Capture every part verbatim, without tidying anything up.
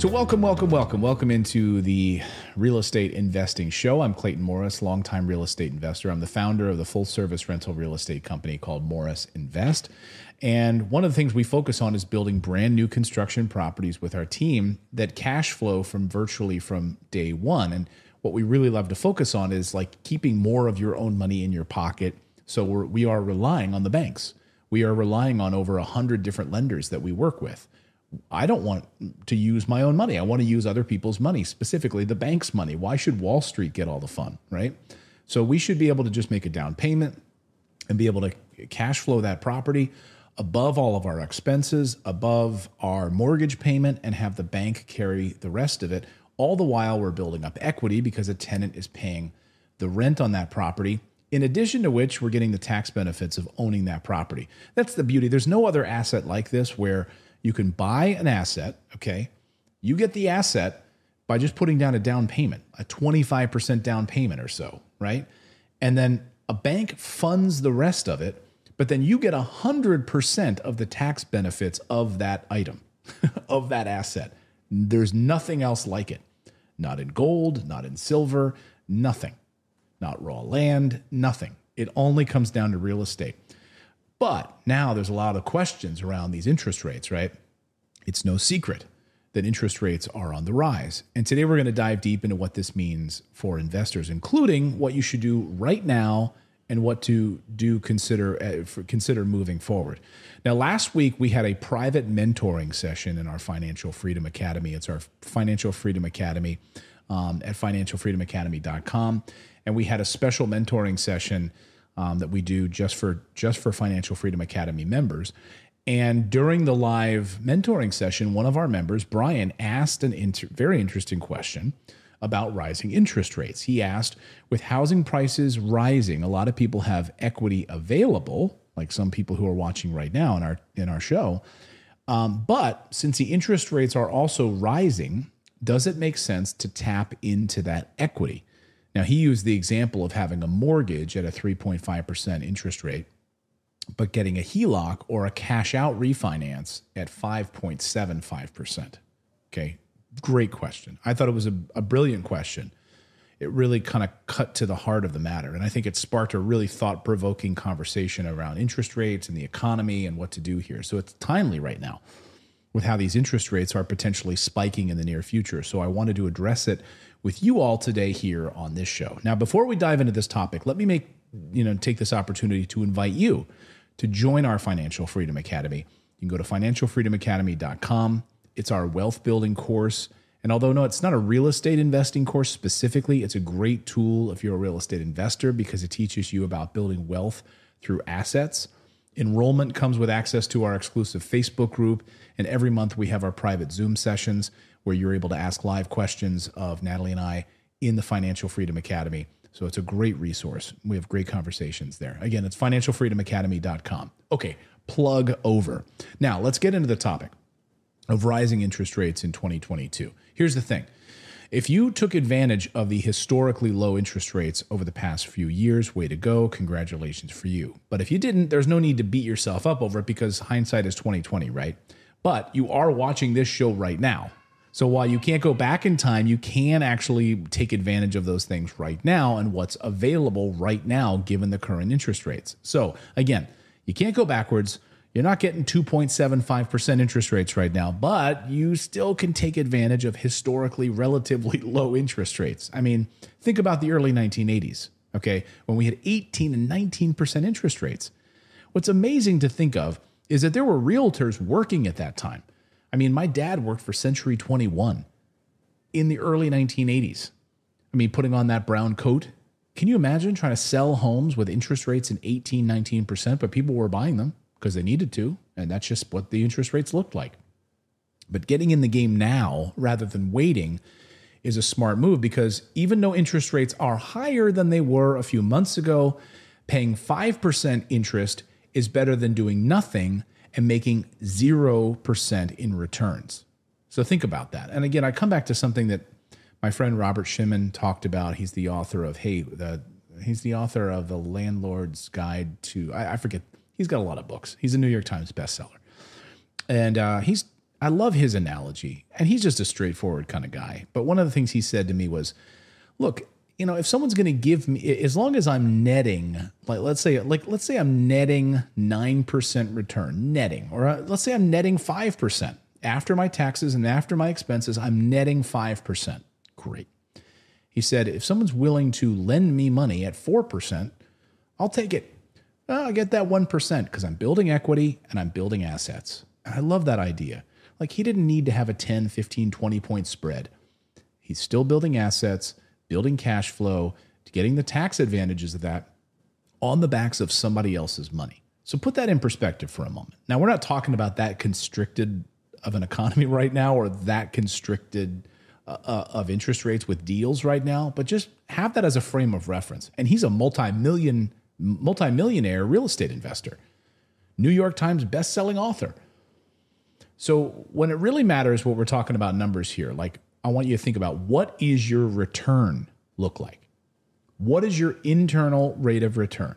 So welcome, welcome, welcome. Welcome into the Real Estate Investing Show. I'm Clayton Morris, longtime real estate investor. I'm the founder of the full-service rental real estate company called Morris Invest. And one of the things we focus on is building brand new construction properties with our team that cash flow from virtually from day one. And what we really love to focus on is like keeping more of your own money in your pocket. So we're, we are relying on the banks. We are relying on over a hundred different lenders that we work with. I don't want to use my own money. I want to use other people's money, specifically the bank's money. Why should Wall Street get all the fun, right? So we should be able to just make a down payment and be able to cash flow that property above all of our expenses, above our mortgage payment, and have the bank carry the rest of it. All the while we're building up equity because a tenant is paying the rent on that property, in addition to which we're getting the tax benefits of owning that property. That's the beauty. There's no other asset like this where you can buy an asset, okay? You get the asset by just putting down a down payment, a twenty-five percent down payment or so, right? And then a bank funds the rest of it, but then you get one hundred percent of the tax benefits of that item, of that asset. There's nothing else like it. Not in gold, not in silver, nothing. Not raw land, nothing. It only comes down to real estate. But now there's a lot of questions around these interest rates, right? It's no secret that interest rates are on the rise. And today we're going to dive deep into what this means for investors, including what you should do right now and what to do consider uh, for, consider moving forward. Now, last week we had a private mentoring session in our Financial Freedom Academy. It's our Financial Freedom Academy um, at financial freedom academy dot com. And we had a special mentoring session Um, that we do just for just for Financial Freedom Academy members. And during the live mentoring session, one of our members, Brian, asked an inter- very interesting question about rising interest rates. He asked, with housing prices rising, a lot of people have equity available, like some people who are watching right now in our in our show. Um, but since the interest rates are also rising, does it make sense to tap into that equity? Now, he used the example of having a mortgage at a three point five percent interest rate, but getting a H E L O C or a cash out refinance at five point seven five percent. Okay, great question. I thought it was a, a brilliant question. It really kind of cut to the heart of the matter. And I think it sparked a really thought-provoking conversation around interest rates and the economy and what to do here. So it's timely right now with how these interest rates are potentially spiking in the near future. So I wanted to address it with you all today here on this show. Now, before we dive into this topic, let me make, you know, take this opportunity to invite you to join our Financial Freedom Academy. You can go to financial freedom academy dot com. It's our wealth building course. And although no, it's not a real estate investing course specifically, it's a great tool if you're a real estate investor because it teaches you about building wealth through assets. Enrollment comes with access to our exclusive Facebook group. And every month we have our private Zoom sessions where you're able to ask live questions of Natalie and I in the Financial Freedom Academy. So it's a great resource. We have great conversations there. Again, it's financial freedom academy dot com. Okay, plug over. Now, let's get into the topic of rising interest rates in twenty twenty-two. Here's the thing. If you took advantage of the historically low interest rates over the past few years, way to go, congratulations for you. But if you didn't, there's no need to beat yourself up over it because hindsight is twenty twenty, right? But you are watching this show right now. So while you can't go back in time, you can actually take advantage of those things right now and what's available right now given the current interest rates. So again, you can't go backwards. You're not getting two point seven five percent interest rates right now, but you still can take advantage of historically relatively low interest rates. I mean, think about the early nineteen eighties, okay, when we had eighteen and nineteen percent interest rates. What's amazing to think of is that there were realtors working at that time. I mean, my dad worked for Century twenty-one in the early nineteen eighties. I mean, putting on that brown coat. Can you imagine trying to sell homes with interest rates in eighteen, nineteen percent, but people were buying them because they needed to, and that's just what the interest rates looked like. But getting in the game now rather than waiting is a smart move because even though interest rates are higher than they were a few months ago, paying five percent interest is better than doing nothing and making zero percent in returns. So think about that. And again, I come back to something that my friend Robert Shimon talked about. He's the author of, hey, the he's the author of The Landlord's Guide to, I, I forget, he's got a lot of books. He's a New York Times bestseller. And uh, he's I love his analogy, and he's just a straightforward kind of guy. But one of the things he said to me was, look, you know, if someone's going to give me, as long as I'm netting, like let's say, like let's say I'm netting nine percent return, netting, or uh, let's say I'm netting five percent after my taxes and after my expenses, I'm netting five percent. Great. He said, if someone's willing to lend me money at four percent, I'll take it. Oh, I get that one percent because I'm building equity and I'm building assets. And I love that idea. Like he didn't need to have a ten, fifteen, twenty point spread. He's still building assets, building cash flow, getting the tax advantages of that on the backs of somebody else's money. So put that in perspective for a moment. Now, we're not talking about that constricted of an economy right now or that constricted uh, uh, of interest rates with deals right now, but just have that as a frame of reference. And he's a multi-million, multi-millionaire real estate investor, New York Times best-selling author. So when it really matters what we're talking about numbers here, like I want you to think about what is your return look like? What is your internal rate of return?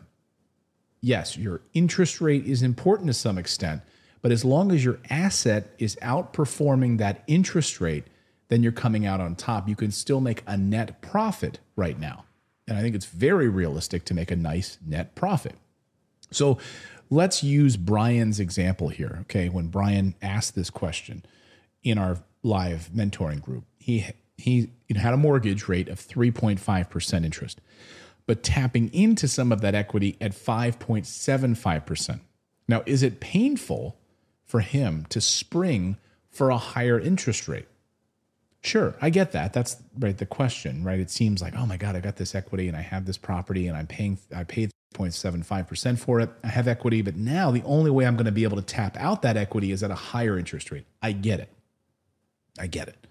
Yes, your interest rate is important to some extent, but as long as your asset is outperforming that interest rate, then you're coming out on top. You can still make a net profit right now. And I think it's very realistic to make a nice net profit. So let's use Brian's example here. Okay, when Brian asked this question in our live mentoring group, he he had a mortgage rate of three point five percent interest, but tapping into some of that equity at five point seven five percent. Now, is it painful for him to spring for a higher interest rate? Sure, I get that. That's right, the question, right? It seems like, oh my God, I got this equity and I have this property and I'm paying, I paid three point seven five percent for it. I have equity, but now the only way I'm going to be able to tap out that equity is at a higher interest rate. I get it. I get it.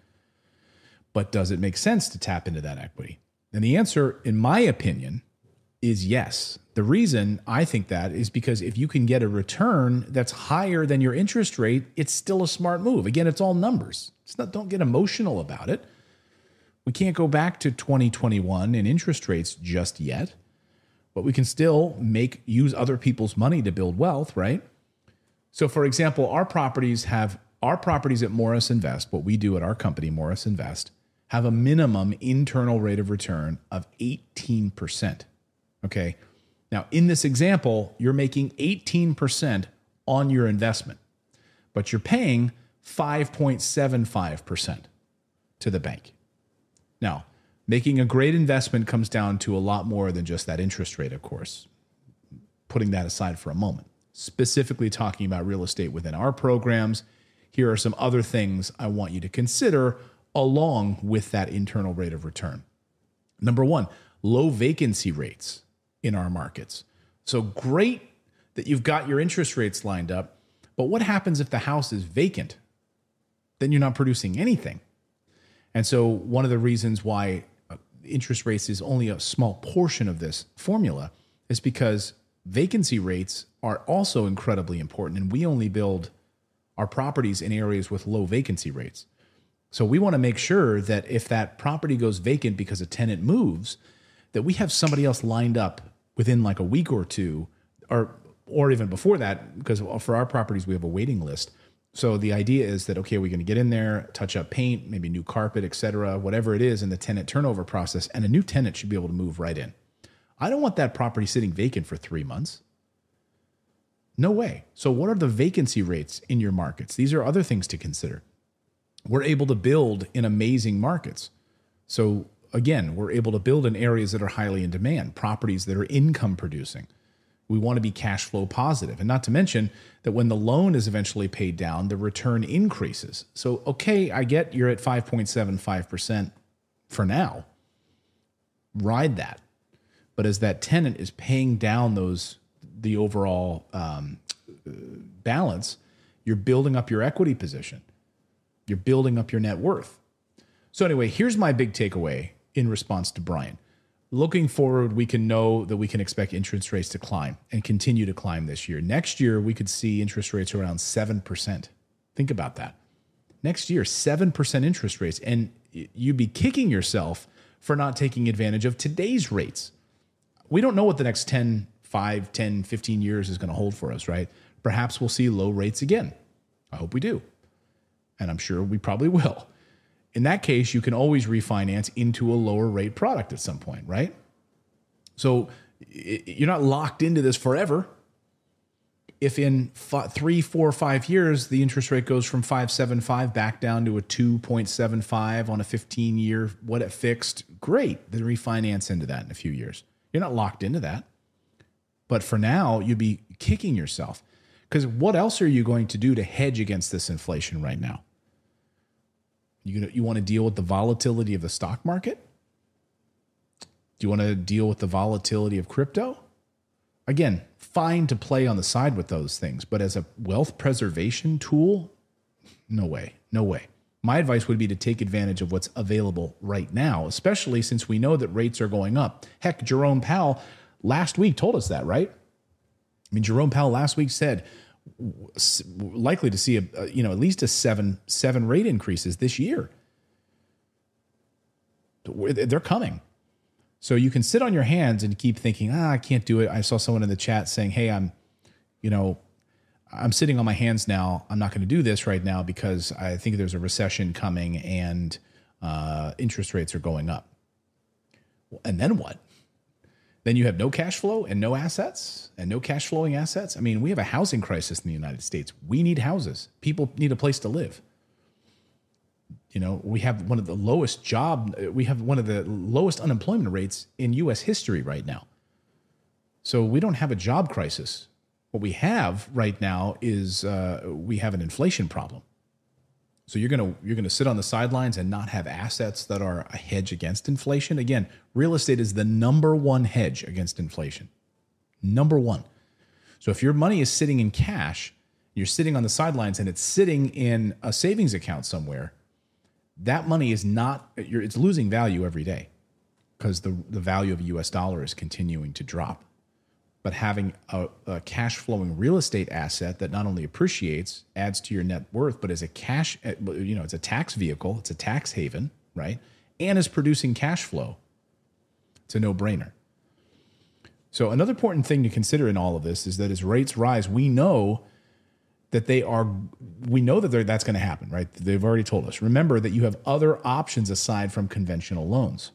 But does it make sense to tap into that equity? And the answer, in my opinion, is yes. The reason I think that is because if you can get a return that's higher than your interest rate, it's still a smart move. Again, it's all numbers. It's not, don't get emotional about it. We can't go back to twenty twenty-one in interest rates just yet, but we can still make use other people's money to build wealth, right? So for example, our properties have our properties at Morris Invest, what we do at our company, Morris Invest, have a minimum internal rate of return of eighteen percent. Okay. Now, in this example, you're making eighteen percent on your investment, but you're paying five point seven five percent to the bank. Now, making a great investment comes down to a lot more than just that interest rate, of course. Putting that aside for a moment, specifically talking about real estate within our programs, here are some other things I want you to consider along with that internal rate of return. Number one, low vacancy rates in our markets. So great that you've got your interest rates lined up, but what happens if the house is vacant? Then you're not producing anything. And so one of the reasons why interest rates is only a small portion of this formula is because vacancy rates are also incredibly important, and we only build our properties in areas with low vacancy rates. So we want to make sure that if that property goes vacant because a tenant moves, that we have somebody else lined up within like a week or two, or or even before that, because for our properties, we have a waiting list. So the idea is that, okay, we're going to get in there, touch up paint, maybe new carpet, et cetera, whatever it is in the tenant turnover process, and a new tenant should be able to move right in. I don't want that property sitting vacant for three months. No way. So what are the vacancy rates in your markets? These are other things to consider. We're able to build in amazing markets. So again, we're able to build in areas that are highly in demand, properties that are income producing. We want to be cash flow positive. And not to mention that when the loan is eventually paid down, the return increases. So, okay, I get you're at five point seven five percent for now. Ride that. But as that tenant is paying down those, the overall um, balance, you're building up your equity position. You're building up your net worth. So anyway, here's my big takeaway in response to Brian. Looking forward, we can know that we can expect interest rates to climb and continue to climb this year. Next year, we could see interest rates around seven percent. Think about that. Next year, seven percent interest rates. And you'd be kicking yourself for not taking advantage of today's rates. We don't know what the next ten, five, ten, fifteen years is going to hold for us, right? Perhaps we'll see low rates again. I hope we do. and I'm sure we probably will. In that case, you can always refinance into a lower rate product at some point, right? So you're not locked into this forever. If in three, four, five years, the interest rate goes from five point seven five back down to a two point seven five on a fifteen year, what it fixed, great. Then refinance into that in a few years. You're not locked into that. But for now, you'd be kicking yourself. Because what else are you going to do to hedge against this inflation right now? You, you want to deal with the volatility of the stock market? Do you want to deal with the volatility of crypto? Again, fine to play on the side with those things, but as a wealth preservation tool, no way, no way. My advice would be to take advantage of what's available right now, especially since we know that rates are going up. Heck, Jerome Powell last week told us that, right? I mean, Jerome Powell last week said likely to see a, you know, at least a seven seven rate increases this year. They're coming. So you can sit on your hands and keep thinking, ah, I can't do it. I saw someone in the chat saying, hey, I'm, you know, I'm sitting on my hands now. I'm not going to do this right now because I think there's a recession coming and uh, interest rates are going up. And then what? Then you have no cash flow and no assets and no cash flowing assets. I mean, we have a housing crisis in the United States. We need houses. People need a place to live. You know, we have one of the lowest job, we have one of the lowest unemployment rates in U S history right now. So we don't have a job crisis. What we have right now is uh, we have an inflation problem. So you're gonna you're gonna sit on the sidelines and not have assets that are a hedge against inflation. Again, real estate is the number one hedge against inflation. Number one. So if your money is sitting in cash, you're sitting on the sidelines and it's sitting in a savings account somewhere, that money is not, you're, it's losing value every day because the, the value of a U S dollar is continuing to drop. But having a, a cash flowing real estate asset that not only appreciates, adds to your net worth, but is a cash, you know, it's a tax vehicle, it's a tax haven, right? And is producing cash flow. It's a no-brainer. So another important thing to consider in all of this is that as rates rise, we know that they are, we know that that's going to happen, right? They've already told us. Remember that you have other options aside from conventional loans.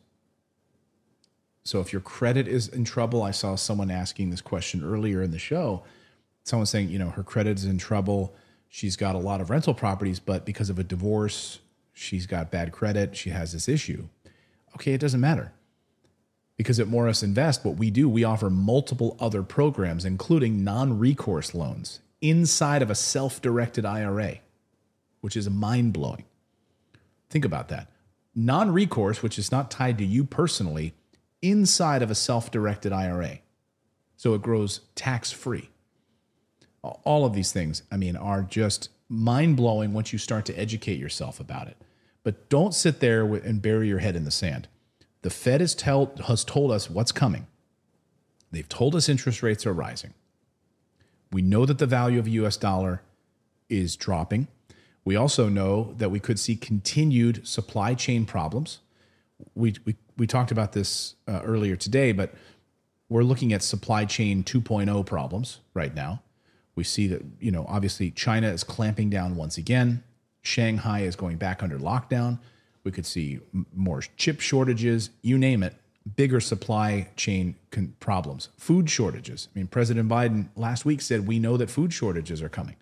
So if your credit is in trouble, I saw someone asking this question earlier in the show. Someone saying, you know, her credit is in trouble. She's got a lot of rental properties, but because of a divorce, she's got bad credit. She has this issue. Okay, it doesn't matter. Because at Morris Invest, what we do, we offer multiple other programs, including non-recourse loans inside of a self-directed I R A, which is mind-blowing. Think about that. Non-recourse, which is not tied to you personally, inside of a self-directed I R A. So it grows tax-free. All of these things, I mean, are just mind-blowing once you start to educate yourself about it. But don't sit there and bury your head in the sand. The Fed has, tell, has told us what's coming. They've told us interest rates are rising. We know that the value of the U S dollar is dropping. We also know that we could see continued supply chain problems. We we, we talked about this uh, earlier today, but we're looking at supply chain two point oh problems right now. We see that, you know, obviously China is clamping down once again. Shanghai is going back under lockdown. We could see m- more chip shortages, you name it. Bigger supply chain con- problems, food shortages. I mean, President Biden last week said, we know that food shortages are coming.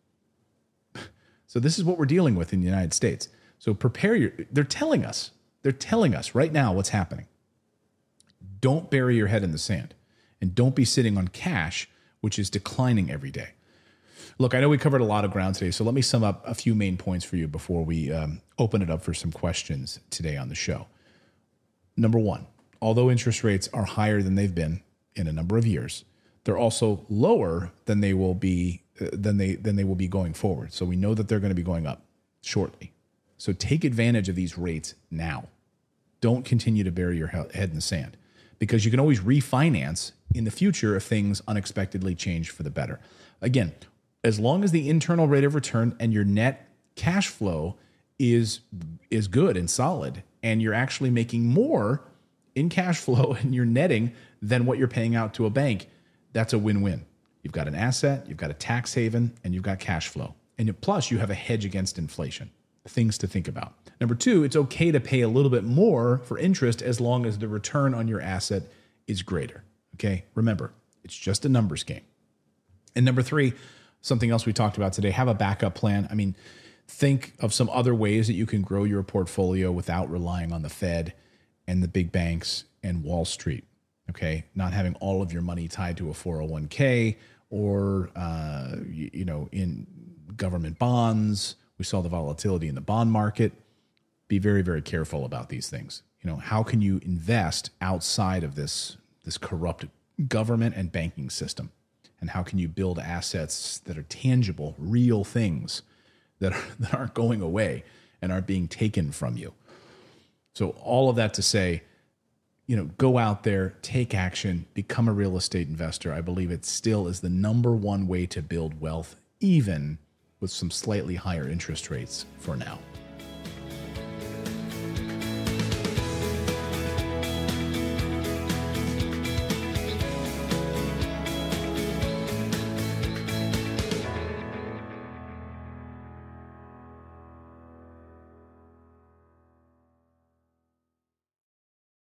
So this is what we're dealing with in the United States. So prepare your, they're telling us, they're telling us right now what's happening. Don't bury your head in the sand and don't be sitting on cash, which is declining every day. Look, I know we covered a lot of ground today, so let me sum up a few main points for you before we um, open it up for some questions today on the show. Number one, although interest rates are higher than they've been in a number of years, they're also lower than they will be uh, than they than they will be going forward. So we know that they're going to be going up shortly. So take advantage of these rates now. Don't continue to bury your head in the sand because you can always refinance in the future if things unexpectedly change for the better. Again, as long as the internal rate of return and your net cash flow is is good and solid, and you're actually making more in cash flow and you're netting than what you're paying out to a bank, that's a win-win. You've got an asset, you've got a tax haven, and you've got cash flow. And plus, you have a hedge against inflation. things to think about. Number two, it's okay to pay a little bit more for interest as long as the return on your asset is greater. Okay, remember, it's just a numbers game. And number three, something else we talked about today, have a backup plan. I mean, think of some other ways that you can grow your portfolio without relying on the Fed and the big banks and Wall Street. Okay, not having all of your money tied to a four oh one k or uh, you, you know, in government bonds. We saw the volatility in the bond market. Be very, very careful about these things. You know, how can you invest outside of this this corrupt government and banking system? And how can you build assets that are tangible, real things that are, that aren't going away and aren't being taken from you? So all of that to say, you know, go out there, take action, become a real estate investor. I believe it still is the number one way to build wealth, even with some slightly higher interest rates for now.